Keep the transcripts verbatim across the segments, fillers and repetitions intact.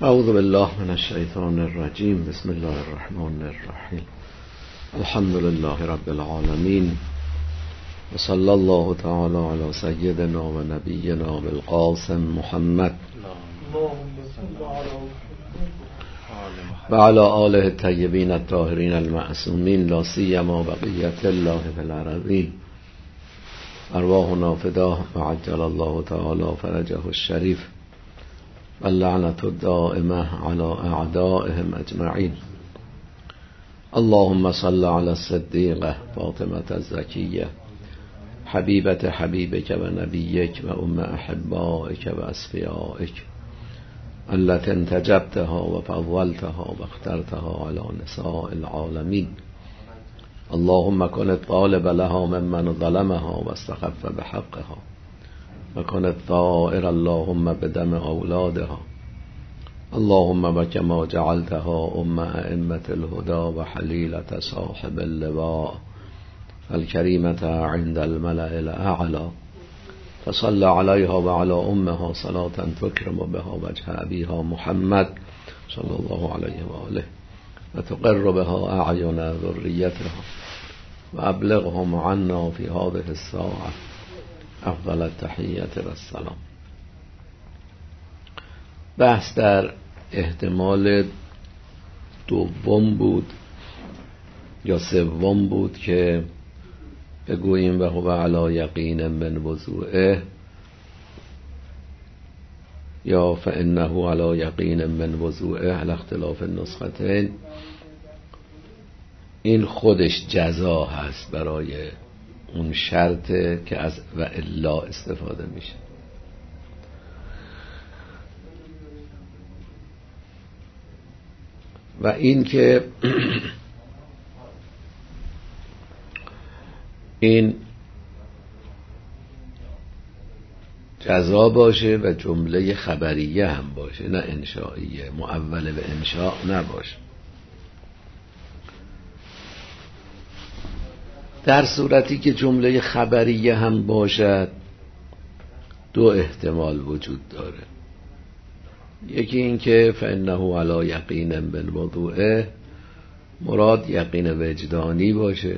اعوذ بالله من الشیطان الرجیم. بسم الله الرحمن الرحیم. الحمد لله رب العالمین و صلی الله تعالی علی سیدنا و نبینا بالقاسم محمد و علی آله الطیبین الطاهرین المعصومین، لا سیما بقیة الله فی الارضین. ارواحنا فداه و عجل الله تعالی فرجه الشریف و اللعنة الدائمة على اعدائهم اجمعین. اللهم صل على الصدیقة فاطمة الزکیة حبیبة حبیبک و نبیک و ام احبائک و اصفیائک التي انتجبتها و فضلتها و اخترتها على نساء العالمین. اللهم كن الطالب لها ممن ظلمها واستخف بحقها و کن الثائر اللهم بدم اولادها. اللهم وكما جعلتها ام ائمة الهدى و حلیلة صاحب اللواء الكريمة عند الملأ الاعلى، فصل عليها وعلى امها صلاة تكرم بها وجه ابيها محمد صلى الله عليه وآله و تقر بها اعین ذریتها و ابلغهم عنا في هذه الساعة افضل التحیت و السلام. بحث در احتمال دوم بود یا سوم بود که بگوییم و هو علی یقین من وضوعه یا فانه علی یقین من وضوعه علی اختلاف النسختین. این خودش جزا هست برای اون شرط که از و الا استفاده میشه. و این که این جزا باشه و جمله خبریه هم باشه، نه انشائیه، مؤول به انشاء نباشه. در صورتی که جمله خبریه هم باشد دو احتمال وجود داره. یکی این که فانه علی یقین من وضوعه، مراد یقین وجدانی باشه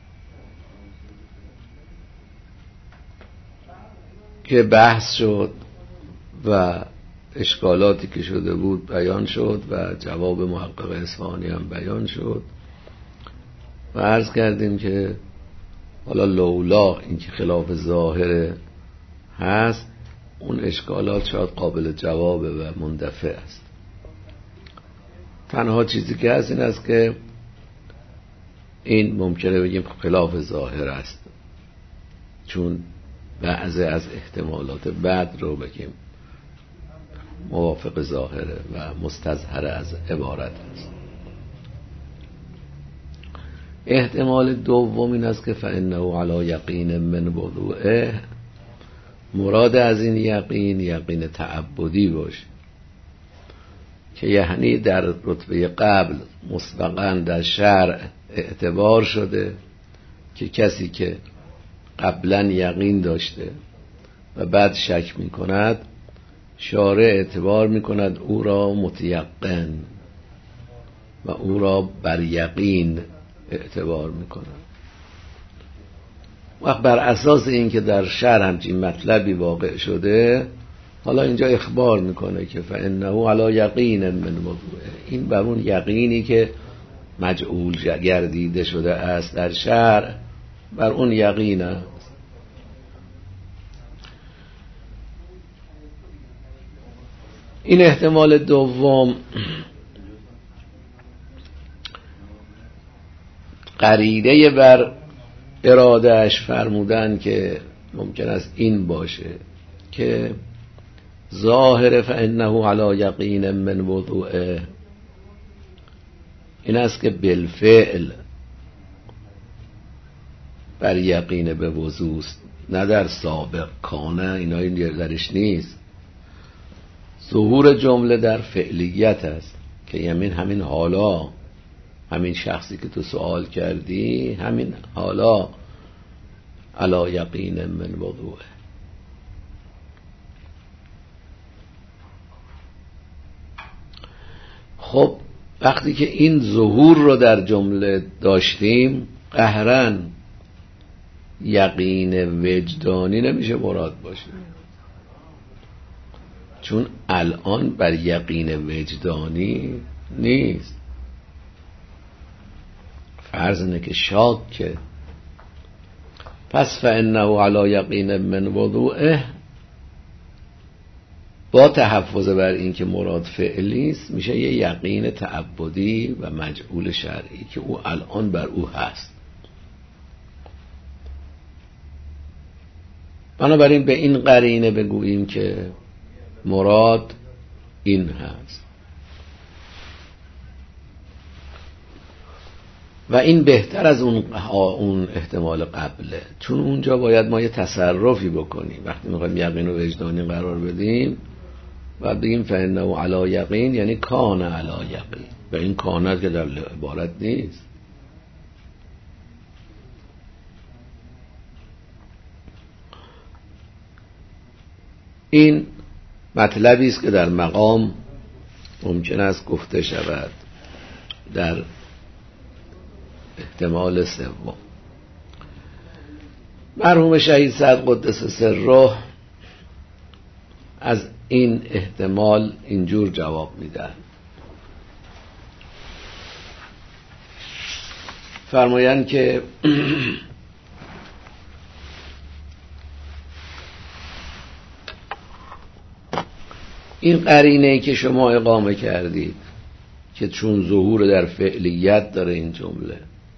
که بحث شد و اشکالاتی که شده بود بیان شد و جواب محقق اصفهانی هم بیان شد و عرض کردیم که حالا لولا این که خلاف ظاهر هست، اون اشکالات شاید قابل جوابه و مندفع است. تنها چیزی که هست این است که این ممکنه بگیم خلاف ظاهر است، چون بعضی از احتمالات بعد رو بگیم موافق ظاهره و مستظهر از عبارت است. احتمال دوم این است که فانه علی یقین من وضوعه، مراد از این یقین یقین تعبدی باشه که یعنی در رتبه قبل مسبقاً در شرع اعتبار شده که کسی که قبلا یقین داشته و بعد شک می کند، شارع اعتبار می کند او را متیقن و او را بر یقین اعتبار می کند. وقت بر اساس این که در شرع همچین مطلبی واقع شده، حالا اینجا اخبار میکنه که فانه علی یقین من وضوعه، این بر اون یقینی که مجعول گردیده شده است در شرع، بر اون یقین است. این احتمال دوم قرینه بر ارادهش فرمودن که ممکن است این باشه که ظاهر فانه علی یقین من وضوعه این است که بالفعل بر یقین به وضوع است، نه در سابق کانه، اینا این درش نیست. ظهور جمله در فعلیت است که یمین همین حالا، همین شخصی که تو سوال کردی همین حالا علی یقین من وضوعه. خب وقتی که این ظهور رو در جمله داشتیم، قهرن یقین وجدانی نمیشه مراد باشه، چون الان بر یقین وجدانی نیست. فرض اینه که شاکه، پس فانه علی یقین من وضوعه، با تحفظ بر این که مراد فعلی است میشه یه یقین تعبدی و مجعول شرعی که او الان بر او هست. بنابراین به این قرینه بگوییم که مراد این هست و این بهتر از اون اون احتمال قبله، چون اونجا باید ما یه تصرفی بکنیم. وقتی میخوایم یقین و وجدانی قرار بدیم و بگیم فانه علی یقین، یعنی کان علی یقین، و این کانت که در عبارت نیست. این مطلبی است که در مقام ممکن است گفته شود. در احتمال سوم مرحوم شهید سعد قدس سره از این احتمال اینجور جواب میدن، فرمایند که این قرینه‌ای که شما اقامه کردید که چون ظهور در فعلیت داره این جمله،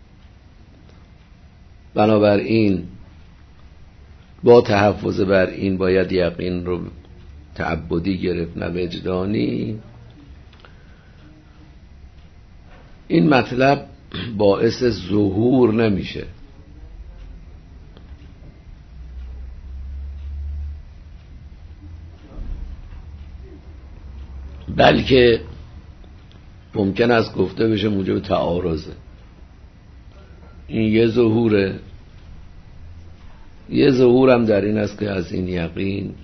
بنابراین با تحفظ بر این باید یقین رو تعبدی گرفت نه وجدانی. این مطلب باعث ظهور نمیشه، بلکه ممکن است گفته بشه موجب تعارضه. این یه ظهوره، یه ظهورم در این است که از این یقین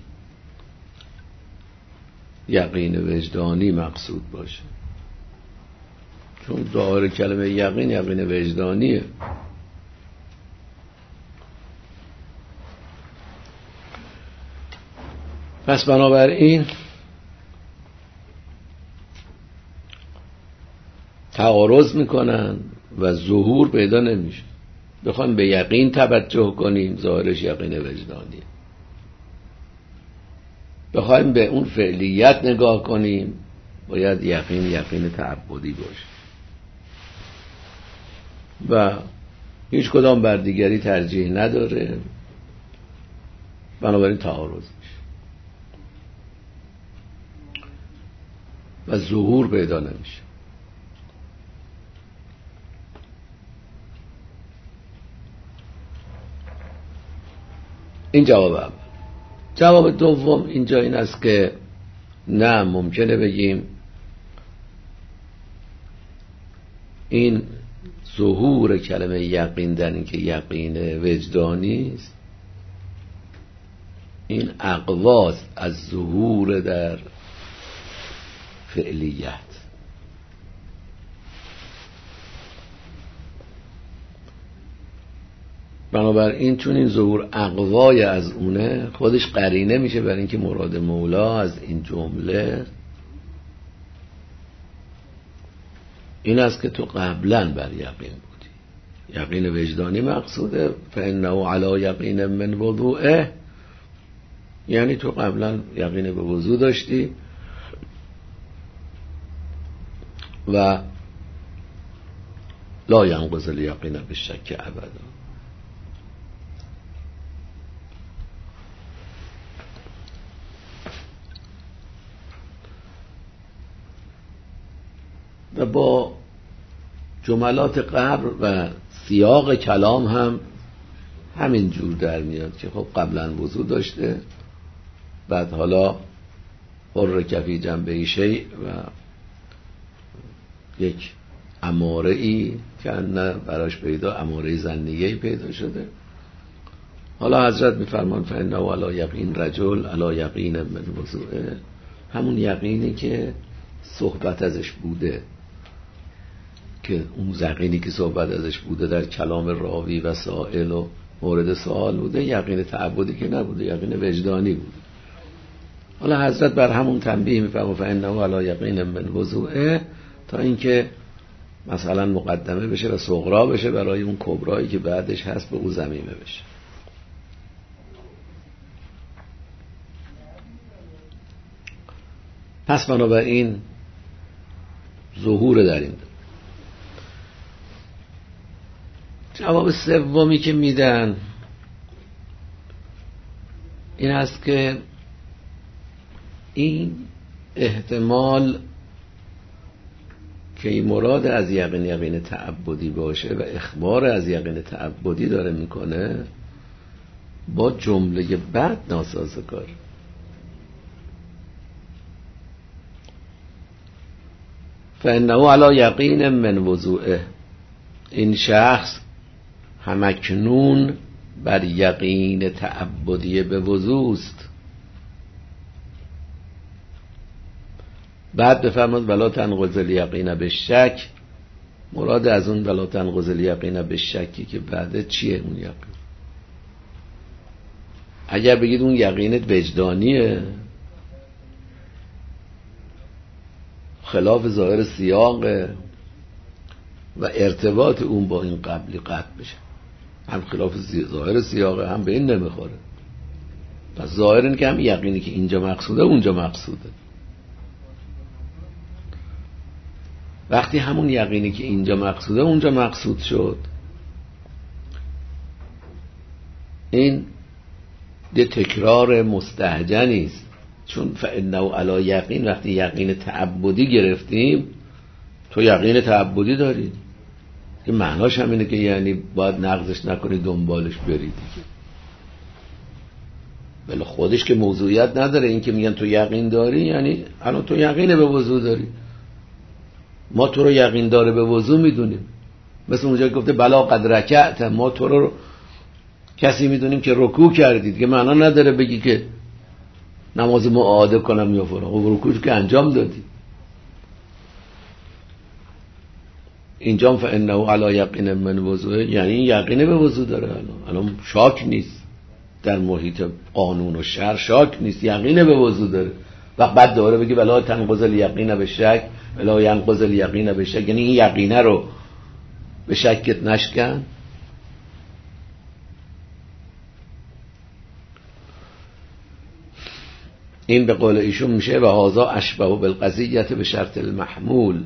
یقین وجدانی مقصود باشه، چون ظاهر کلمه یقین یقین وجدانیه. پس بنابراین تعارض میکنن و ظهور پیدا نمیشه. بخوایم به یقین توجه کنیم ظاهرش یقین وجدانیه، بخوایم به اون فعلیت نگاه کنیم باید یقین یقین تعبدی باشه و هیچ کدام بر دیگری ترجیح نداره، بنابراین تعارض میشه و ظهور پیدا نمیشه. این جواب اول. جواب دوم اینجا این است که نه، ممکنه بگیم این ظهور کلمه یقین در این که یقین وجدانی است، این اقواست از ظهور در فعلیت. بنابراین چون این ظهور اقوای از اونه، خودش قرینه میشه برای اینکه مراد مولا از این جمله این است که تو قبلا بر یقین بودی، یقین وجدانی مقصوده. فانه علی یقین من وضوعه، یعنی تو قبلا یقین به وضو داشتی و لا ینقض الیقین بالشک ابدا. و با جملات قبل و سیاق کلام هم همین جور در میاد که خب قبلا وضو داشته، بعد حالا حر کفی جنبه شیء و یک اماره ای که نه براش پیدا، اماره ظنیه‌ای پیدا شده. حالا حضرت میفرمان فانه علی یقین رجل علی یقین من وضوء، همون یقینی که صحبت ازش بوده که اون یقینی که صحبت ازش بوده در کلام راوی و سائل و مورد سوال بوده، یقین تعبدی که نبوده، یقین وجدانی بوده. حالا حضرت بر همون تنبیه میفرمایند فانه علی یقین من وضوعه، تا اینکه مثلا مقدمه بشه و صغرا بشه برای اون کبرایی که بعدش هست، به او ضمیمه بشه. پس بنابراین ظهور در این جواب سومی که میدن این است که این احتمال که این مراد از یقین یقین تعبدی باشه و اخبار از یقین تعبدی داره میکنه با جمله بعد ناسازگار. فانه علی یقین من وضوعه، این شخص همکنون بر یقین تعبدی به وضوع است. بعد بفرماد ولا تنقض الیقین بالشک، مراد از اون ولا تنقض الیقین بالشکی که بعد چیه اون یقین؟ اگر بگید اون یقینت وجدانیه، خلاف ظاهر سیاقه و ارتباط اون با این قبلی قطع بشه، هم خلاف ظاهر سیاقه هم به این نمیخوره. پس ظاهر این که هم یقینی که اینجا مقصوده اونجا مقصوده. وقتی همون یقینی که اینجا مقصوده اونجا مقصود شد، این یه تکرار مستهجنی است. چون فانه علی یقین، وقتی یقین تعبدی گرفتیم، تو یقین تعبدی داری که معناش هم اینه که یعنی باید نقضش نکنی دنبالش بری دیگه. ولی خودش که موضوعیت نداره. این که میگن تو یقین داری یعنی الان تو یقین به وضو داری، ما تو رو یقین داره به وضو میدونیم. مثل اونجا گفته بلا قد رکعت، ما تو رو کسی میدونیم که رکوع کردید، که معنا نداره بگی که نماز معاده کنم یا فلان، خب رکوع که انجام دادی. اینجا فانه علی یقین من وضوء یعنی یقین به وضو داره. الان الان شاک نیست، در محیط قانون و شرع شاک نیست، یقین به وضو داره. و بعد دوره بگی ولا تنقض الیقین بالشک ولا ینقض الیقین بالشک، یعنی این یقینه رو به شکت نشکن. این به قول ایشون میشه و هذا اشبه بالقضیه به شرط المحمول،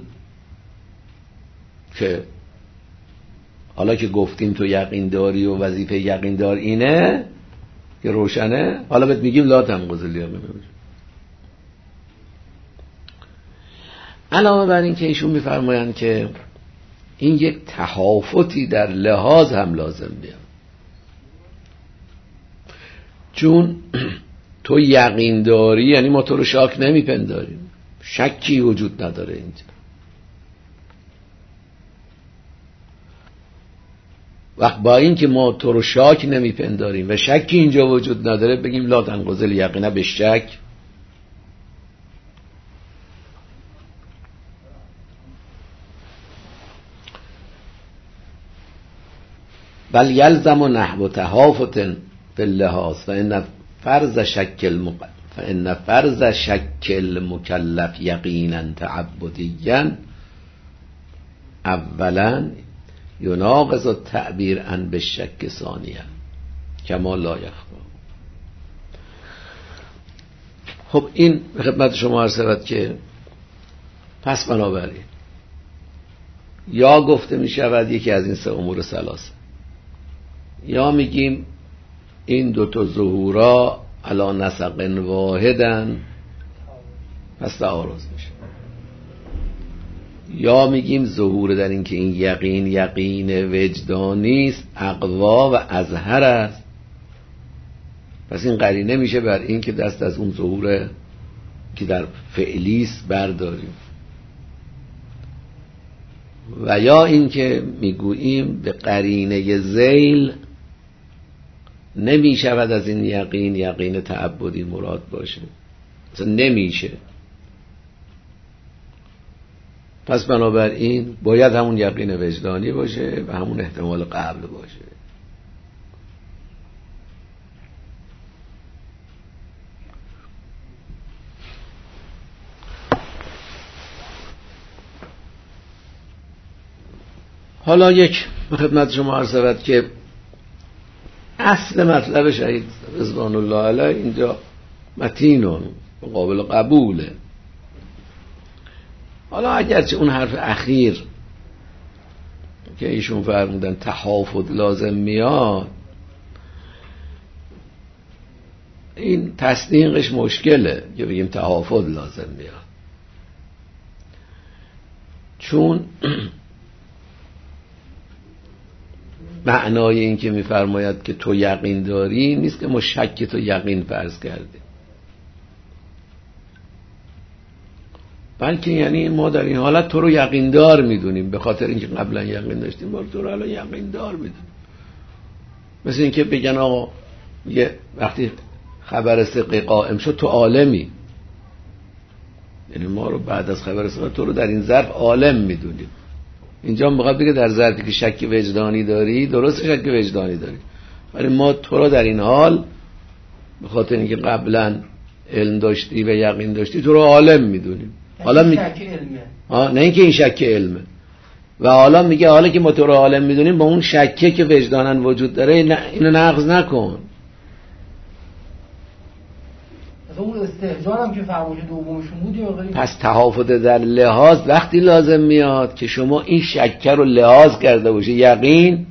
که حالا که گفتیم تو یقین داری و وظیفه یقین دار اینه که روشنه، حالا بهت میگیم لا تنقض الیقین. علاوه بر این که ایشون میفرمایند که این یک تهافتی در لحاظ هم لازم بیاد، چون تو یقین داری یعنی ما تو رو شاک نمیپنداریم، شکی وجود نداره اینجا. وقت با این که ما تو رو شاک نمیپنداریم و شکی اینجا وجود نداره، بگیم لا تنقض الیقین بالشک. بل یلزم نحو تهافت فی اللحاظ فان فرض شکل مق... فان فرض شکل مکلف یقینا تعبدیا اولا یناقض التعبیر عن بالشک ثانیا کما لا یخفی. خب این به خدمت شما عرض شود که پس بنابراین یا گفته می شود یکی از این سه امور ثلاثه، یا میگیم این دوتا ظهورا علی نسق واحدن پس تعارض میشه، یا میگیم ظهور در این که این یقین یقین وجدانی است، اقوا و اظهر است، پس این قرینه میشه بر این که دست از اون ظهور که در فعلی است برداریم. و یا این که میگوییم به قرینه ذیل نمی شود از این یقین یقین تعبدی مراد باشه، مثلا نمیشه. پس بنابراین باید همون یقین وجدانی باشه و همون احتمال قبل باشه. حالا یک خدمت شما عرض شود که اصل مطلب شهید رضوان الله علیه اینجا متینون قابل قبوله. حالا اگرچه اون حرف اخیر که ایشون فرمودن تحافظ لازم میاد، این تصدیقش مشکله که بگیم تحافظ لازم میاد، چون معنای این که میفرماید که تو یقین داری نیست که ما شک تو یقین فرض کردیم، بلکه یعنی ما در این حالت تو رو یقین دار میدونیم، به خاطر اینکه قبلا یقین داشتیم ما تو رو الان یقین دار میدونیم. مثل اینکه بگن آقا یه وقتی خبر ثقه قائم شد تو عالمی، یعنی ما رو بعد از خبر ثقه تو رو در این ظرف عالم میدونیم. اینجا هم بخواد بگه در ظرفی که شک وجدانی داری، درست شک وجدانی داری، ولی ما تو رو در این حال به خاطر اینکه قبلا علم داشتی و یقین داشتی تو رو عالم میدونیم. حالا می... شک علمه. آه نه اینکه این شک علمه. و حالا میگه حالا که ما تو رو عالم میدونیم با اون شکه که وجدانن وجود داره نه... اینو نقض نکن. اون استهجان هم که فرموش دومشون بود یا غیره. پس تحافظ در لحاظ وقتی لازم میاد که شما این شکه رو لحاظ کرده باشی یقین،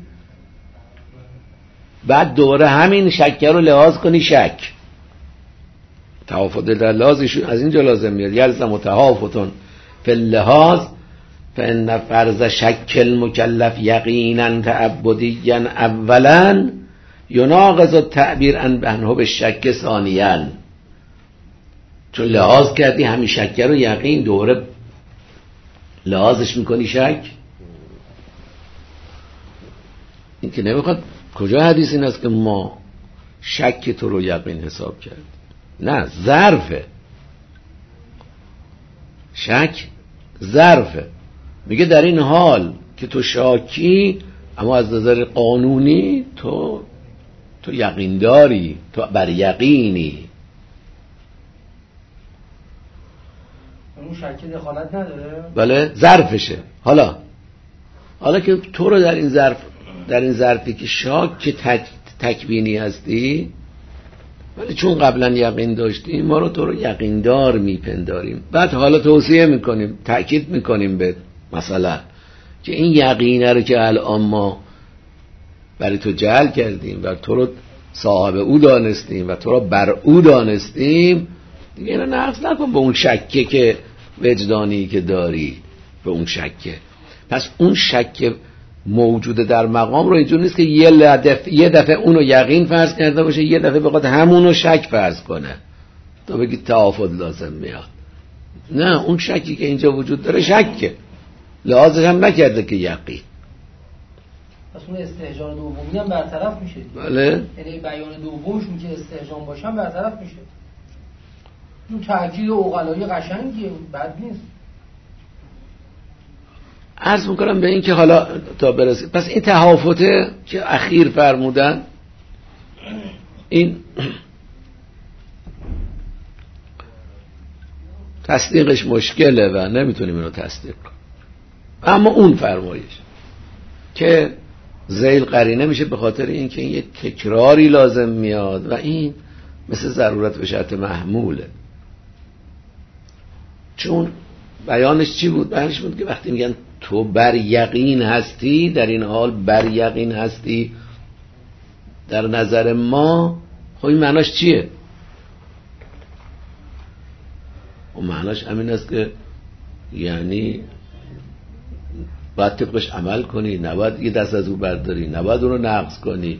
بعد دوره همین شکه رو لحاظ کنی شک. تحافظ در لحاظشون از اینجا لازم میاد یلزم و تحافظون فی اللحاظ فان فرض شک المکلف یقینا تعبدیا اولا یناقض التعبیر عنه بالشک ثانیا. چون لحاظ کردی همین شک رو یقین دوره لحاظش میکنی شک. این که نمیخواد، کجا حدیث این است که ما شک تو رو یقین حساب کردیم؟ نه، ظرفه. شک ظرفه. میگه در این حال که تو شاکی اما از نظر قانونی تو تو یقین داری، تو بر یقینی. اون شک دخالت نداره؟ بله ظرفشه. حالا حالا که تو رو در این ظرف در این ظرفی که شاک که تک تکوینی هستی، ولی چون قبلا یقین داشتیم ما رو تو رو یقین دار میپنداریم. بعد حالا توصیه میکنیم، تأکید میکنیم به مثلا که این یقینه رو که الان ما برای تو جعل کردیم و تو رو صاحب او دانستیم و تو رو بر او دانستیم، دیگه اینو نقض نکن به اون شکه که وجدانی که داری، به اون شکه. پس اون شک موجود در مقام رو اینجور نیست که یه دفعه یه دفعه اونو یقین فرض کرده باشه، یه دفعه بخواد همونو شک فرض کنه تو بگی تعافض لازم میاد. نه، اون شکی که اینجا وجود داره شکه، لحاظش هم نکرده که یقین. پس اون استهجان دومی هم برطرف میشه. بله، یعنی بیان دومشون که استهجان باشن برطرف میشه. اون تأکید عقلایی قشنگیه، بد نیست. عرض میکنم به این که حالا تا برسید. پس این تحافظه که اخیر فرمودن، این تصدیقش مشکله و نمیتونیم اینو تصدیق کنیم. اما اون فرمایش که ذیل قرینه میشه به خاطر اینکه این یه تکراری لازم میاد و این مثل ضرورت به شرط محموله. چون بیانش چی بود؟ بیانش بود که وقتی میگن تو بر یقین هستی، در این حال بر یقین هستی در نظر ما، خب این معناش چیه؟ اون معناش همین است که یعنی باید طبقش عمل کنی، نباید یه دست از او برداری، نباید اونو نقض کنی.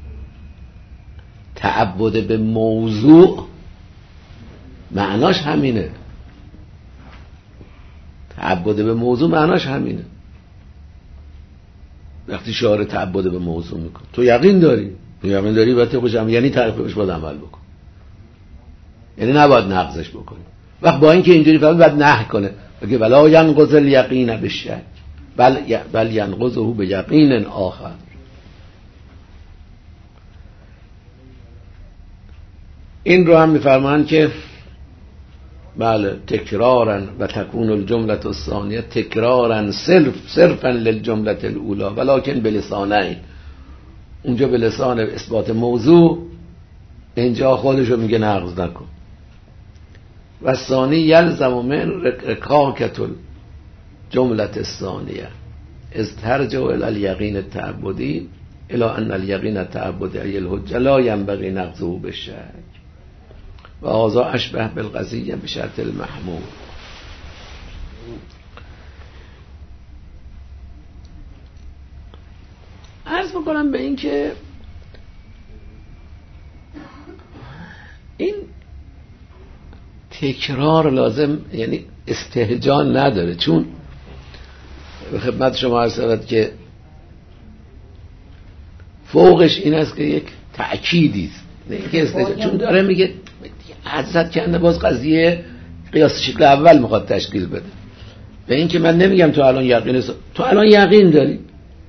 تعبد به موضوع معناش همینه. تعبد به موضوع معناش همینه. وقتی شعار تعبد به موضوع میکن، تو یقین داری، تو یقین داری باید طبقش عمل، یعنی طبقش باید عمل بکن، یعنی نباید نقضش بکنی. وقت با اینکه اینجوری فهمید بعد نهی کنه بگه ولا ینقض الیقین بالشک بل بل ینقضه بیقین آخر. این رو هم میفرمایند که بله تکرارا و تکون الجمله الثانیه تکرارا صرف صرفا للجمله الاولى ولکن بلسانین. اونجا به لسان اثبات موضوع، اینجا خودشو میگه نقض نکن. و ثانی یلزم من رکاکت الجمله الثانیه از ترجع الى الیقین التعبدی الى ان الیقین التعبدی ای الحجه لا ینبغی نقضه بالشک و هذا اشبه بالقضیه بشرط المحمول. عرض بکنم به این که این تکرار لازم یعنی استهجان نداره، چون به خدمت شما عرض شود که فوقش این است که یک تأکیدی است، نه که استهجان، چون داره میگه حضرت کنه باز قضیه قیاس شکل اول میخواد تشکیل بده. به این که من نمیگم تو الان یقین تو الان یقین داری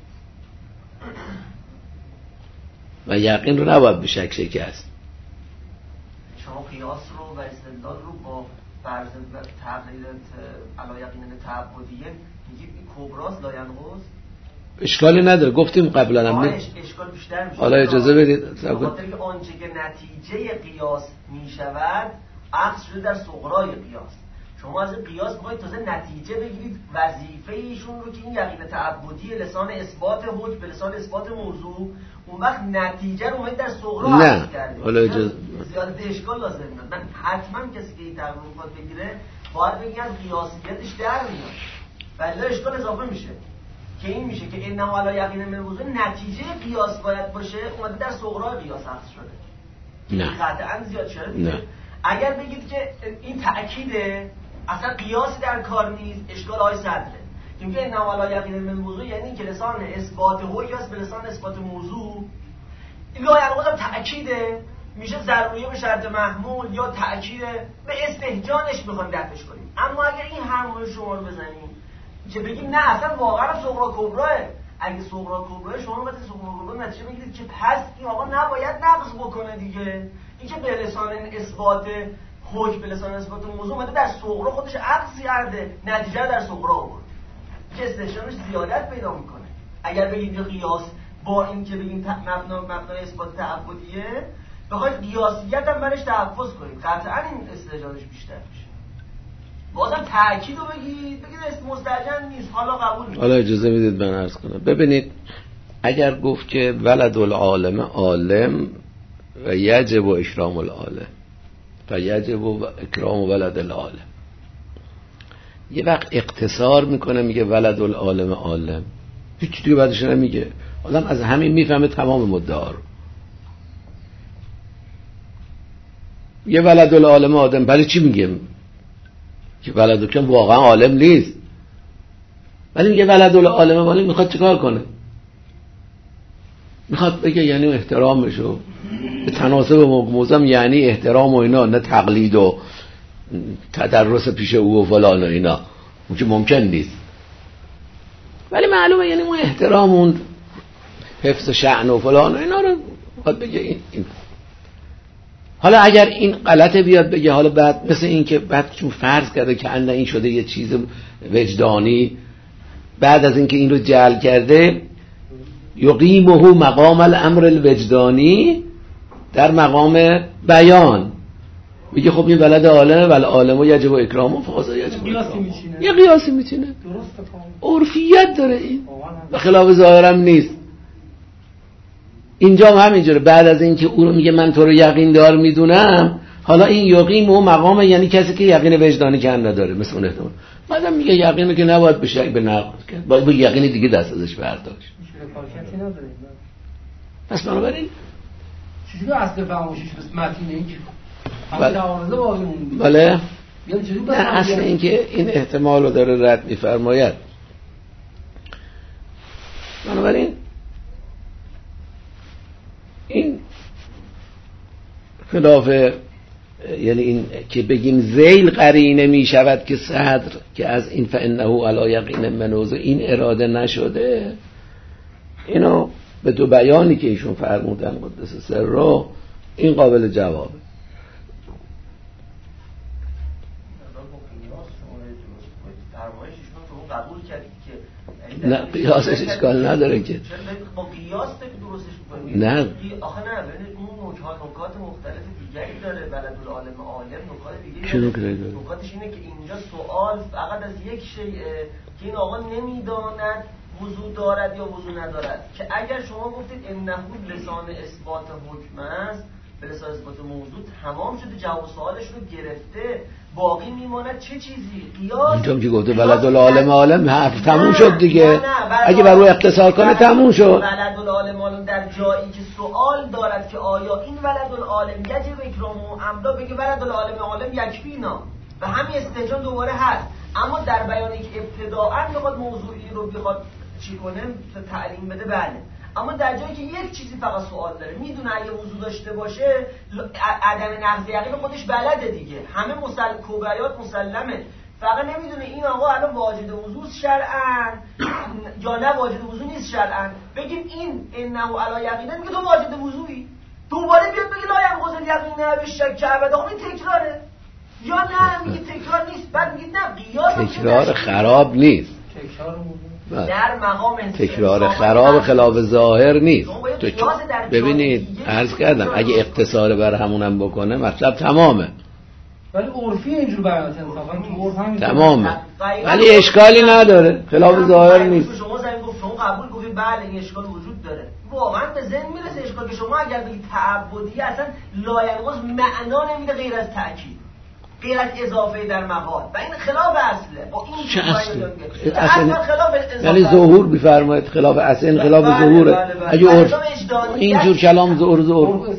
و یقین رو نباید به شک شکست. شما قیاس رو و استدلال رو با فرض تقلیل علی یقین تعبدیه میگید این کبراست لا ینقض؟ اشکالی نداره، گفتیم قبلا هم. اشکال بیشتر میشه. حالا اجازه بدید. خاطر که آنچه که نتیجه قیاس میشود عکس شده در صغرای قیاس. شما از قیاس میخواید تازه نتیجه بگیرید وظیفه ایشون رو که این یقین تعبدی لسان اثبات حکم به لسان اثبات موضوع، اون وقت نتیجه رو اومد در صغرا عکس کردید. حالا اجازه زیاد اشکال لازم میاد. من حتما کسی که این تقریب میخواد بگیره باید بگه از قیاسیتش در میاد. ولی اشکال اضافه میشه. که این میشه که انما علی یقین من موضوع نتیجه قیاس باید باشه، اومده در صغرای قیاس عکس شده. نه قطعا زیاد شده. نه. اگر بگید که این تأکیده اصلا قیاسی در کار نیست، اشکال های صدره. چون انما علی یقین من موضوع یعنی که لسان اثبات حکم به لسان اثبات موضوع، این لا ینقض تأکیده میشه ضروریه به شرط محمول یا تأکید به استهجانش میخوایم دفعش کنیم. اما اگر این همون شما رو بزنیم که بگیم نه اصلا واقعا صغرا کبراه، اگه صغرا کبراه شما وقتی صغرا کبرا نتیجه بگیرید که پس این آقا نباید نقض بکنه دیگه، این که به لسان اثبات حکم به لسان اثبات موضوع اومده در صغرا خودش عکس کرده، نتیجه در صغرا آورد که استهجانش زیادت پیدا میکنه. اگر بگیم قیاس با این که بگیم مبنا مبنای اثبات تعبدیه بخواید قیاسیت هم برش تحفظ کنید، قطعا این استهجانش بیشتر میشه. بازم تأکید رو بگید بگید اسم مستهجن نیست، حالا قبول میکنم. حالا اجازه میدید من عرض کنم. ببینید اگر گفت که ولد العالم عالم و یجب و اکرام العالم و یجب و اکرام ولد العالم، یه وقت اقتصار میکنه میگه ولد العالم عالم، هیچ دیگه بعدش نمیگه، آدم از همین میفهمه تمام مدعا رو. یه ولد العالم آدم برای چی میگه؟ که ولد که واقعا عالم نیست، ولی میگه ولد العالم عالم. میخواد چیکار کنه؟ میخواد بگه یعنی احترامش رو به تناسب موضوع، یعنی احترام و اینا، نه تقلید و تدرس پیش او و فلان و اینا، اون که ممکن نیست. ولی معلومه یعنی اون احترام، اون حفظ شأن و فلان و اینا رو میخواد بگه این, این. حالا اگر این غلطه بیاد بگه، حالا بعد مثل این که بعد چون فرض کرده که انده این شده یه چیز وجدانی، بعد از اینکه این رو جعل کرده یقیمه مقام الامر الوجدانی در مقام بیان، میگه خب این ولد عالم ولی عالمو یجب و اکرامو فاضا یجب و اکرامو، یه قیاسی میچینه، عرفیت داره این، به خلاف ظاهرم نیست. اینجا هم همینجوره، بعد از اینکه او رو میگه من تو رو یقین دار میدونم، حالا این یقیم و مقام یعنی کسی که یقین وجدانی کن نداره، مثل اون احتمال بعدم میگه یقینو که نباید بشه به نقض کرد، باید با یقین دیگه دست ازش برداشت. پس بنابراین چجوری اصل فراموشیش بس متین این که همه تعارضه باقی موندی؟ بله نه، اصل این که این احتمال رو داره رد میفرماید. بنابراین این خلاف یعنی این که بگیم ذیل قرینه می شود که صدر که از این فانه علی یقین منوز این اراده نشده، اینو به تو بیانی که ایشون فرمودن قدس سره این قابل جوابه. قبول کردی که نه قیاسش اشکال نداره که با قیاس درستش می‌کنی. نه آخه نه ببین اون نکات مختلف دیگری داره، بلد العالم عالم نکات دیگری چه داره. داره؟ نکاتش اینه که اینجا سوال فقط از یک شیء که این آقا نمیداند وضو دارد یا وضو ندارد، که اگر شما گفتید انه لسان اثبات حکم است، به لسان اثبات موضوع تمام شده، جواب سوالش رو گرفته، باقی میماند چه چیزی؟ قیاس. اینجا که گفته بلد العالم عالم حرف تموم شد دیگه. نه نه اگه بر روی اختصار کنه تموم شد. بلد العالم عالم در جایی که سوال دارد که آیا این ولد العالم یجب اکرامه و امدا، بگه ولد العالم عالم یکفینا و همین استهجان دوباره هست. اما در بیانی که ابتداءً میخواد موضوعی رو بخواد چی کنه تعلیم بده، بله، اما در جایی که یک چیزی فقط سوال داره، میدونه اگه وضو داشته باشه عدم نقض یقین خودش بلده دیگه، همه مسل کوبریات مسلمه، فقط نمیدونه این آقا الان واجد وضو شرعاً یا نه واجد وضو نیست شرعاً. بگیم این انه علی یقینه، میگه تو واجد وضویی، دوباره بیاد بگه لا ینقض الیقین بالشک ابدا، خب این تکراره یا نه میگه تکرار نیست، بعد میگه نه قیاس تکرار خراب نیست، تکرار در مقام تکرار خراب خلاف ظاهر نیست. ببینید عرض کردم اگه اقتصار بر همونم بکنه مطلب تمامه، ولی عرفی اینجور بیانات انصافا تو عرف همین تمامه، ولی اشکالی نداره، خلاف ظاهر نیست. شما زمین گفت شما قبول گفتید بله این اشکال وجود داره، واقعا به ذهن میرسه اشکال که شما اگر بگید تعبدی اصلا لا ینقض معنا نمیده غیر از تأکید، غیر از اضافه در مقال، و این خلاف اصله. با این چه اصله؟ اصلا خلاف اضافه، یعنی ظهور بفرمایید خلاف اصل، خلاف ظهوره. اگه عرف اینجور کلام ظهور ظهور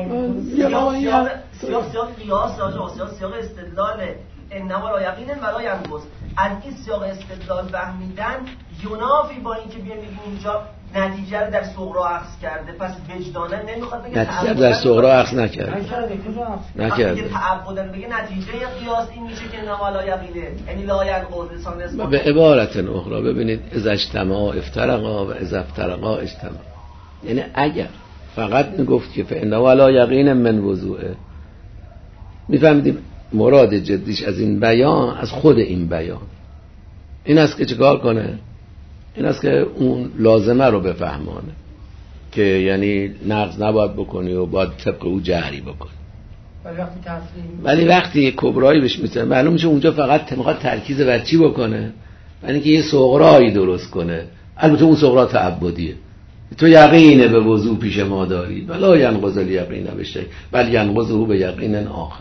سیاق سیاق قیاس راجع سیاق سیاق استدلال انما لا یقین ولا ینقض، از این سیاق استدلال فهمیدن ینافی با اینکه بیان بگیم اینجا نتیجه رو در صغرا اخذ کرده، پس وجدانا نمیخواد بگه نتیجه در صغرا اخذ نکرده نکرده بگه تعبدن، بگه نتیجه قیاس این میشه که انما لا یقینه، یعنی لا ینقض لسان اثبات. به عبارت اخرى ببینید اذا اجتمعا افترقا و اذا افترقا اجتمعا، یعنی اگر فقط میگفت که فانه لا یقین من وضوءه، میفهمیدیم مراد جدیش از این بیان از خود این بیان این است که چیکار کنه، این است که اون لازمه رو بفهمانه که یعنی نقض نباید بکنی و باید طبق او جهری بکنی. ولی وقتی تسلیم ولی وقتی کبرایی بهش میتونه معلوم میشه اونجا فقط میخواد ترکیز بر چی بکنه، یعنی اینکه یه صغرایی درست کنه. البته اون صغرا تعبدیه، تو یقین به وضو پیش ما داری ولا ینقض الیقین بالشک بل ینقضه به یقین آخر.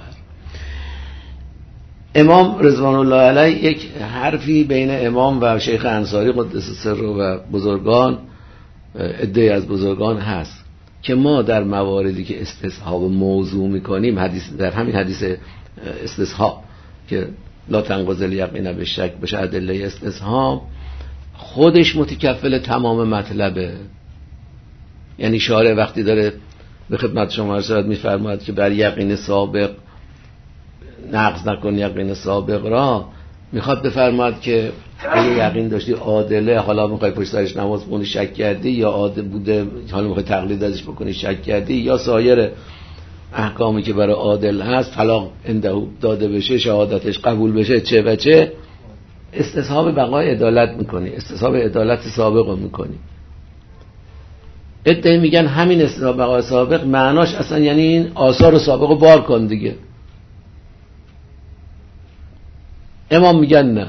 امام رضوان الله علیه یک حرفی بین امام و شیخ انصاری قدس سره و بزرگان عده از بزرگان هست که ما در مواردی که استصحاب موضوع میکنیم، حدیث در همین حدیث استصحاب که لا تنقض الیقین بالشک بشه ادله استصحاب، خودش متکفل تمام مطلبه. یعنی شارع وقتی داره به خدمت شما ارشاد میفرماید که بر یقین سابق نقض نکن یقین سابق را، میخواد بفرماید که اگه یقین داشتی عادله، حالا میخوای پشت سرش نماز بخونی شک کردی، یا عادل بوده حالا میخوای تقلید ازش بکنی شک کردی، یا سایر احکامی که برای عادل هست طلاق انده داده بشه، شهادتش قبول بشه، چه و چه، استصحاب بقای عدالت میکنی، استصحاب عدالت سابق میکنی. ادعی میگن همین استصحاب بقای سابق معناش اصلا یعنی این آثار سابق رو بار کن دیگه. امام میگن نه،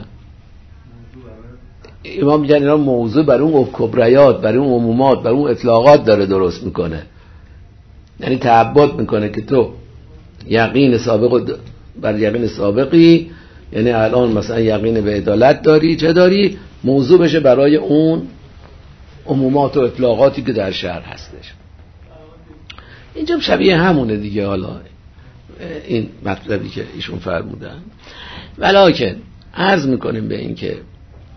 امام میگن اینا موضوع بر اون کبریات، بر اون عمومات، بر اون اطلاقات داره درست میکنه، یعنی تعبد میکنه که تو یقین سابق بر یقین سابقی، یعنی الان مثلا یقین به عدالت داری، چه داری، موضوع بشه برای اون عمومات و اطلاقاتی که در شهر هستش. اینجا شبیه همونه دیگه. حالا این مطلبی که ایشون فرمودن، ولکن عرض میکنیم به این که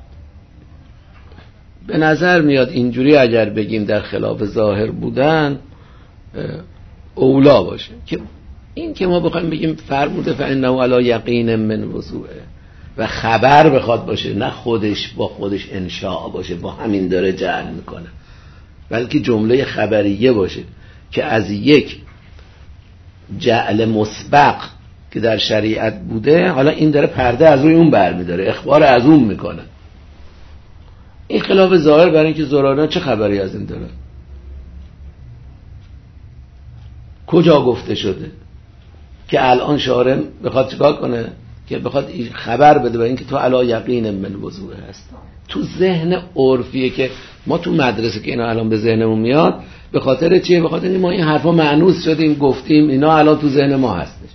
به نظر میاد اینجوری اگر بگیم در خلاف ظاهر بودن اولا باشه که این که ما بخوایم بگیم فرموده فانه علی یقین من وضوعه و خبر بخواد باشه، نه خودش با خودش انشاء باشه، با همین داره جعل میکنه، بلکه جمله خبریه باشه که از یک جعل مسبق که در شریعت بوده، حالا این داره پرده از روی اون برمیداره، اخبار از اون میکنه. این خلاف ظاهر برای اینکه زرارا چه خبری از این داره؟ کجا گفته شده که الان شارع بخواد چیکار کنه؟ که بخواد خبر بده برای اینکه تو علی یقین من وضوء هست. تو ذهن عرفیه که ما تو مدرسه که اینا الان به ذهنمون میاد، به خاطر چیه؟ به خاطر اینکه ما این حرفا مأنوس شدیم، گفتیم، اینا الان تو ذهن ما هستش.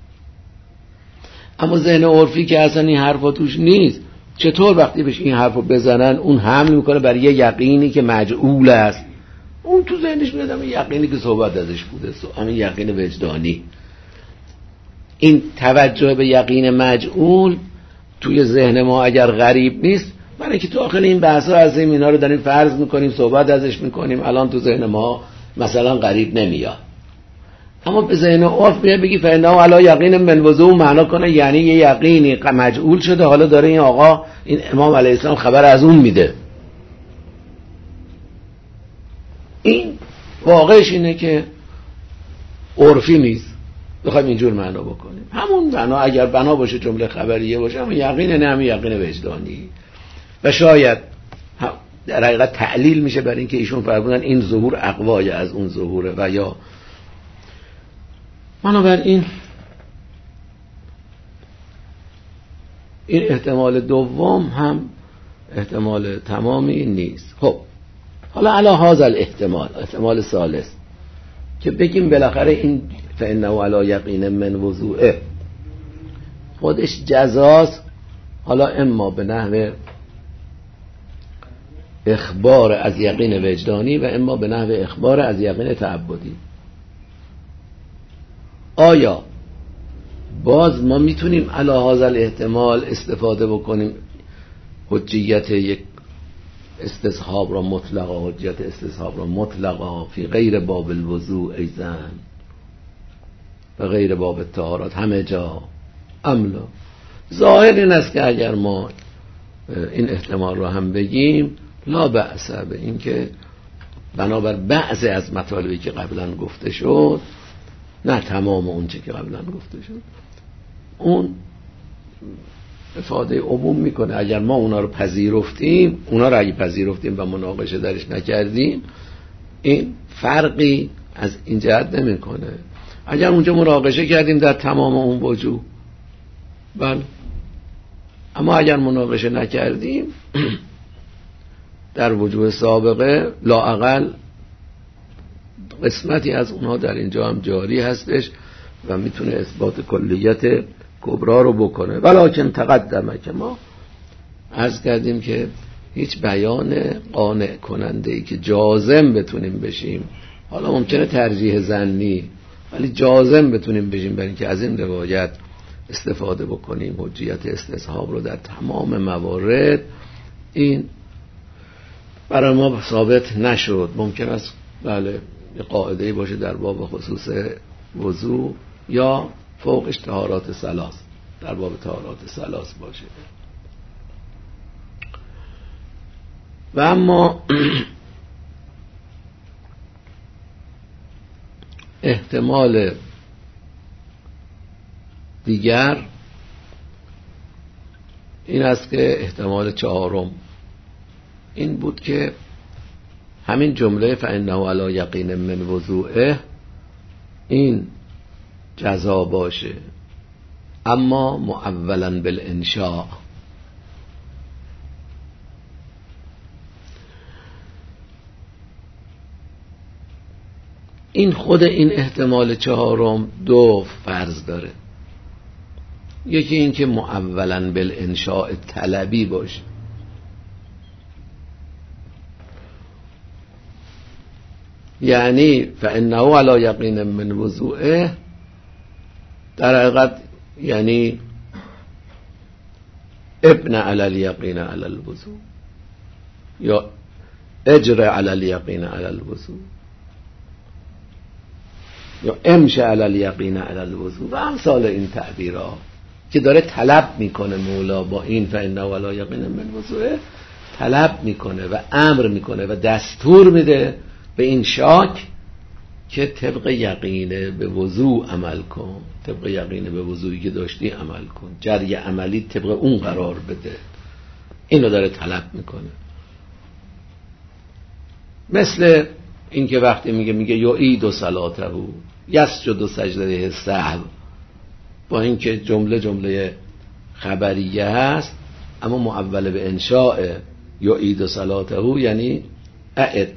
اما ذهن عرفی که اصلا این حرفا توش نیست، چطور وقتی بهش این حرفو بزنن اون حمل میکنه برای یه یقینی که مجعول است؟ اون تو ذهنش میاد همین یقینی که صحبت ازش بوده، همین یقین وجدانی. این توجه به یقین مجعول توی ذهن ما اگر غریب نیست، برای اینکه تو آخر این بحثا از این اینا رو داریم فرض میکنیم، صحبت ازش میکنیم، الان تو ذهن ما مثلا غریب نمیاد. اما به ذهن عرف میاد بگی فانه علی یقین من وضوء، معنا کنه یعنی یه یقینی مجعول شده، حالا داره این آقا، این امام علیه السلام خبر از اون میده. این واقعش اینه که عرفی نیست، بخوایم اینجور معنا بکنیم. همون معنا اگر بنا باشه جمله خبریه باشه، همون یقینه، نه همون یقین وجدانی. و شاید در حقیقت تعلیل میشه برای اینکه ایشون فرمودن این ظهور اقوای از اون ظهوره. و یا بنابراین این احتمال دوم هم احتمال تمامی نیست. خب حالا علی هذا الاحتمال، احتمال ثالث، که بگیم بالاخره این فانه علی یقین من وضوعه خودش جزاست، حالا اما به نحو اخبار از یقین وجدانی و اما به نحو اخبار از یقین تعبدی. آیا باز ما میتونیم علی هذا الاحتمال استفاده بکنیم حجیت یک استصحاب را مطلقا، حجیت استصحاب را مطلقا فی غیر باب الوضوء ایزن و غیر باب الطهارات همه جا؟ املا ظاهر این است که اگر ما این احتمال را هم بگیم لا بأس به این که بنابر بعضی از مطالبی که قبلا گفته شد، نه تمام اون چه که قبلا گفته شد، اون افاده عموم میکنه. اگر ما اونا رو پذیرفتیم، اونا رو اگه پذیرفتیم و مناقشه درش نکردیم، این فرقی از این جهت نمیکنه. اگر اونجا مناقشه کردیم در تمام اون وجوه، بله، اما اگر مناقشه نکردیم در وجوه سابقه لااقل قسمتی از اونها در اینجا هم جاری هستش و میتونه اثبات کلیت کبرا رو بکنه. ولکن تقدمه که ما عرض کردیم که هیچ بیان قانع کننده ای که جازم بتونیم بشیم، حالا ممکنه ترجیح ظنی، ولی جازم بتونیم بشیم برای اینکه از این روایت استفاده بکنیم حجیت استصحاب رو در تمام موارد، این برای ما ثابت نشد. ممکن است بله یه قاعده‌ای باشه در باب خصوص وضو یا فوقش طهارات ثلاث، در باب طهارات ثلاث باشه. و اما احتمال دیگر این است که احتمال چهارم این بود که همین جمله فانه علی یقین من وضوعه این جزا باشه، اما معولا بالانشاء. این خود این احتمال چهارم دو فرض داره. یکی این که معولا بالانشاء طلبی باشه، یعنی فانه علی یقین من وضوعه در حقیقت یعنی ابن علی الیقین علی الوضوء یا اجر علی الیقین علی الوضوء. یا امشي علی الیقین علی الوضوء و امثال این تعبیرها که داره طلب میکنه مولا با این فإنه ولا یقین من وضوءه، طلب میکنه و امر میکنه و دستور میده به این شاک که طبق یقین به وضوء عمل کن، طبق یقین به وضوعی که داشتی عمل کن، جری عملی طبق اون قرار بده. اینو داره طلب میکنه. مثل این که وقتی میگه میگه یعید و صلاته یسجد و سجده سهو، با اینکه جمله جمله خبریه هست اما معول به انشاء یعید و صلاته، یعنی اعد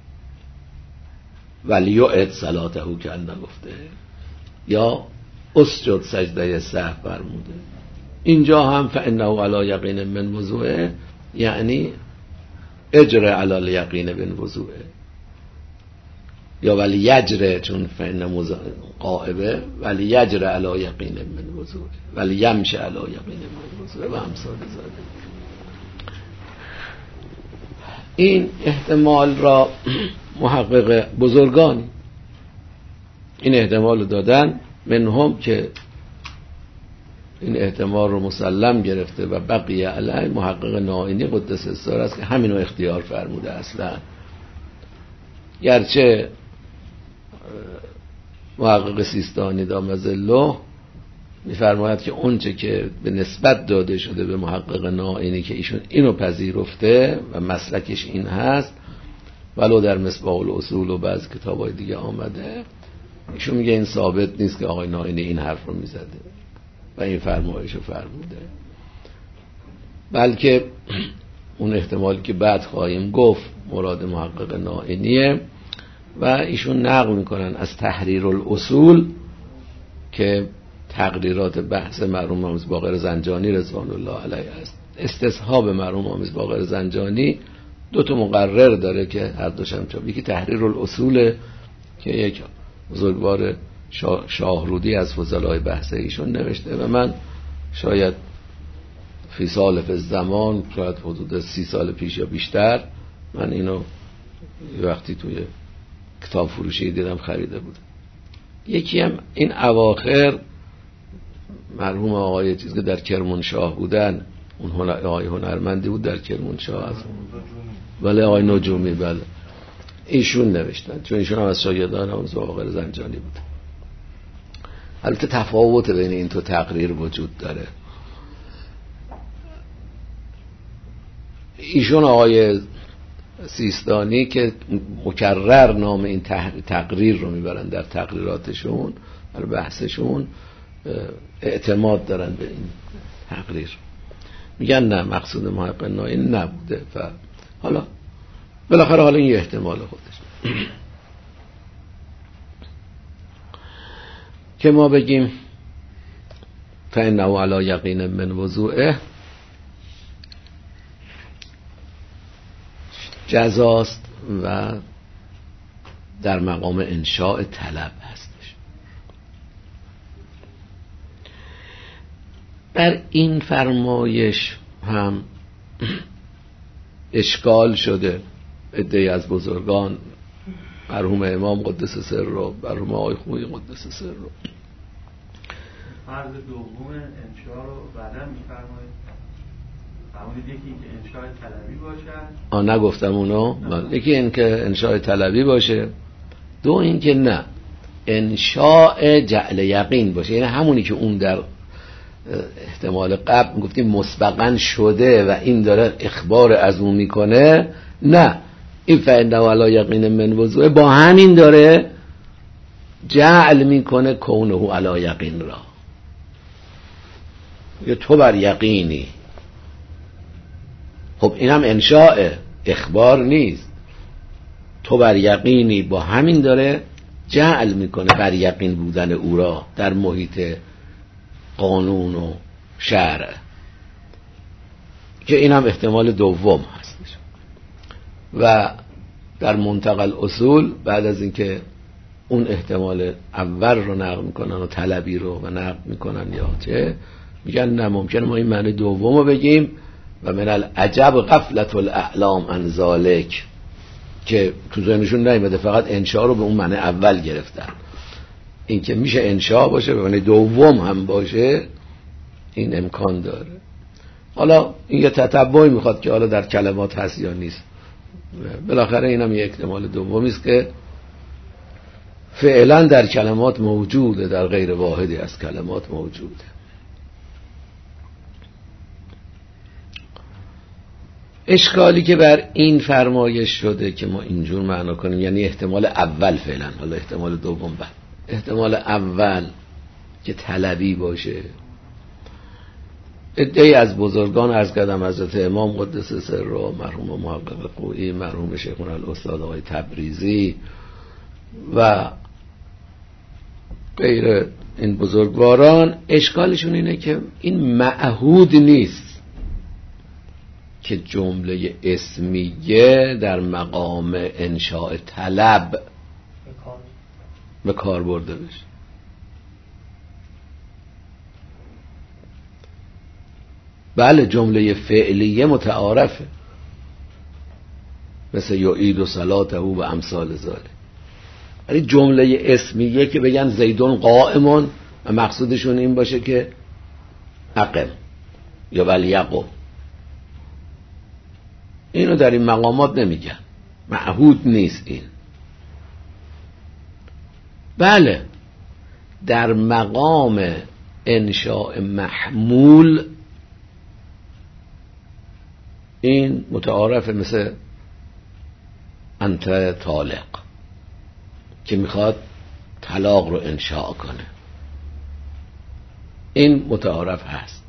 ولی یعد صلاته که الله گفته، یا اسجد سجده سهو فرموده. اینجا هم فانه علی یقین من وضوءه، یعنی اجر علی الیقین من وضوءه، یا ولی یجره، چون فانه قائبه، ولی یجره علی یقین من وضوءه، ولی یمشي علی یقین من وضوءه و امثال ذلک. این احتمال را محقق بزرگانی این احتمال دادن، منهم که این احتمال رو مسلم گرفته و بقیه علی محقق نائینی قدس سر است که همینو اختیار فرموده. اصلا گرچه محقق سیستانی دام ظله میفرماید که اونچه که به نسبت داده شده به محقق نائینی که ایشون اینو پذیرفته و مسلکش این هست، ولو در مصباح الاصول و بعض کتابای دیگه آمده، ایشون میگه این ثابت نیست که آقای نائینی این حرف رو میزده و این فرمایش رو فرموده، بلکه اون احتمالی که بعد خواهیم گفت مراد محقق نائینیه و ایشون نقل میکنن از تحریر الاصول که تقریرات بحث مرحوم آمیز باقر زنجانی رضوان الله علیه است. استصحاب مرحوم آمیز باقر زنجانی دو تا مقرر داره که هر دوشم چاپ، یکی تحریر الاصول که یک بزرگوار شاهرودی از فضلای بحث ایشون نوشته و من شاید فی سال فی زمان، شاید حدود سی سال پیش یا بیشتر، من اینو یه وقتی توی کتاب فروشی دیدم خریده بودم. یکی هم این اواخر مرحوم آقای چیز که در کرمانشاه بودن، اون هنر آقای هنرمندی بود در کرمانشاه، از ولی آقای نجومی، بله، ایشون نوشتن، چون ایشون هم از شاگردان آمیز باقر زنجانی بود. البته تفاوت بین این تو تقریر وجود داره. ایشون آقای سیستانی که مکرر نام این تقریر رو میبرن در تقریراتشون، در بحثشون اعتماد دارن به این تقریر، میگن نه مقصود محقق نائینی نبوده و حالا بالاخره حالا این احتمال خودش که ما بگیم فإنه علی یقین من وضوءه جزاست و در مقام انشاء طلب هستش. در این فرمایش هم اشکال شده. عده‌ای از بزرگان، مرحوم امام قدس سر رو، مرحوم آقای خویی قدس سر رو، فرض دوم انشاء رو بعداً می‌فرمایید. فرمودید یکی که انشاء طلبی باشه. آ نگفتم اونو. یکی این که انشاء طلبی باشه، دو این که نه انشاء جعل یقین باشه، یعنی همونی که اون در احتمال قبل میگفتیم مسبقاً شده و این داره اخبار از اون میکنه، نه این فإنه علی یقین من وضوء با همین داره جعل میکنه کونه علی یقین را، یا تو بر یقینی. خب این هم انشاء، اخبار نیست. تو بر یقینی با همین داره جعل میکنه بر یقین بودن او را در محیط قانون و شرع، که این هم احتمال دوم هستش. و در منتقل اصول بعد از اینکه اون احتمال اول رو نقل میکنن و طلبی رو و نقل میکنن یا چه، میگن نه ممکنه ما این معنی دوم رو بگیم و من العجب غفلت الاعلام عن ذالک، که تو ذهنشون نیامده، فقط انشاء رو به اون معنی اول گرفتن این که میشه انشاء باشه به معنی دوم هم باشه، این امکان داره. حالا این یه تتبعی میخواد که حالا در کلمات هست یا نیست. بالاخره این هم یه احتمال دومی است که فعلا در کلمات موجوده، در غیر واحدی از کلمات موجوده. اشکالی که بر این فرمایش شده که ما اینجور معنا کنیم، یعنی احتمال اول فعلا، حالا احتمال دوم بعد. احتمال اول که طلبی باشه، عده‌ای از بزرگان عرض کردم، حضرت امام قدس سره، مرحوم محقق قوئی، مرحوم شیخنا الاستاد آقای تبریزی و غیر این بزرگواران، اشکالشون اینه که این معهود نیست که جمله اسمیه در مقام انشاء طلب به کار برده بشه. بله جمله فعلیه متعارفه، مثل یعید و صلاته و امثال ذالک، ولی جمله اسمیه که بگن زیدون قائمون و مقصودشون این باشه که اقم یا ولیقم، اینو در این مقامات نمیگن، معهود نیست این. بله در مقام انشاء محمول این متعارفه، مثل انت طالق که میخواد طلاق رو انشاء کنه، این متعارف هست.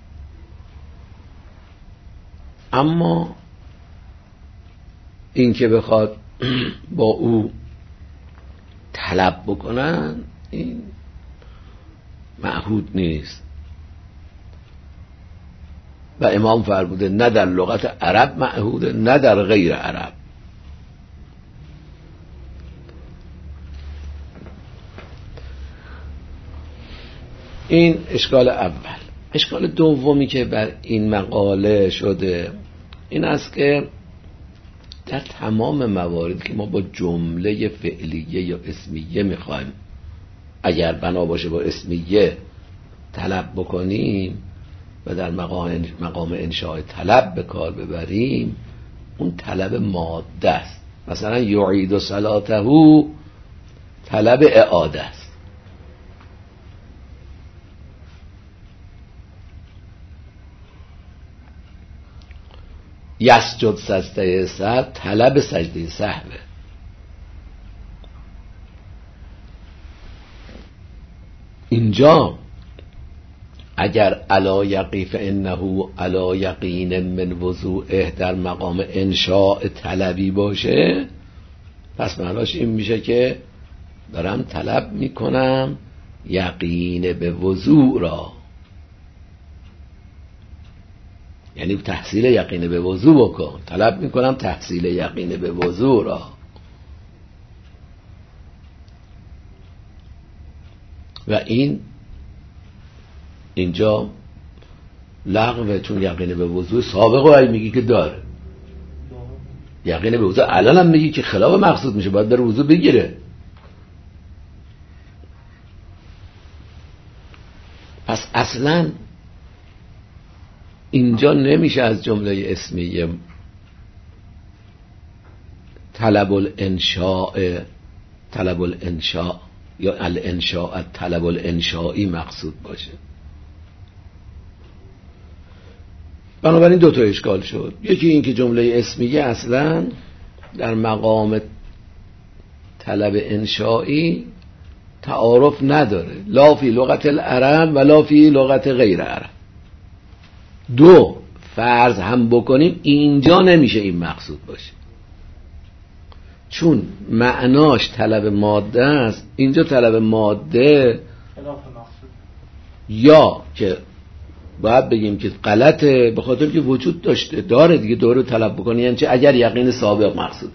اما این که بخواد با او طلب بکنن، این معهود نیست. و امام فرموده نه در لغت عرب معهوده، نه در غیر عرب. این اشکال اول. اشکال دومی که بر این مقاله شده این است که در تمام موارد که ما با جمله فعلیه یا اسمیه میخوایم اگر بنا باشه با اسمیه طلب بکنیم و در مقام مقام انشاء طلب به کار ببریم، اون طلب ماده است. مثلا یعید صلاته طلب اعاده است، یسجد سجده سهو طلب سجده سهوه. اینجا اگر علا یقی فانه علا یقین من وضوعه در مقام انشاء طلبی باشه، پس معناش این میشه که دارم طلب میکنم یقین به وضوع را، یعنی تحصیل یقین به وضوع بکن، طلب میکنم تحصیل یقین به وضوع را. و این اینجا لغوه، چون یقین به وضوع سابقه ای میگی که داره، یقین به وضوع الان هم میگی که خلاف مقصود میشه، باید بره وضوع بگیره. پس اصلا اینجا نمیشه از جمله اسمیه طلب الانشاء طلب الانشاء یا الانشاء طلب الانشائی مقصود باشه. بنابراین دو تا اشکال شد. یکی این که جمله اسمیه اصلا در مقام طلب انشائی تعارف نداره، لا فی لغت العرب ولا فی لغت غیر عرب. دو، فرض هم بکنیم اینجا نمیشه این مقصود باشه، چون معناش طلب ماده است، اینجا طلب ماده یا که باید بگیم که غلطه به خاطر که وجود داشته داره دیگه، دوره طلب بکنی یعنی چه؟ اگر یقین سابق مقصودت.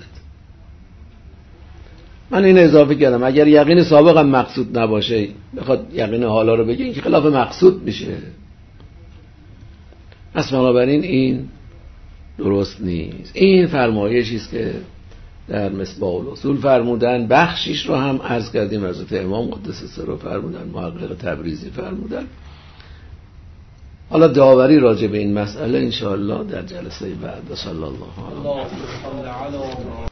من این اضافه کردم اگر یقین سابق هم مقصود نباشه، بخواد یقین حالا رو بگه، این که خلاف مقصود میشه. پس بنابراین این درست نیست. این فرمایشی است که در مصباح الاصول فرمودن، بخشیش رو هم عرض کردیم حضرت امام قدس سره فرمودن، محقق تبریزی فرمودن. حالا داوری راجع به این مسئله انشاءالله در جلسه بعد. صلی الله علیه و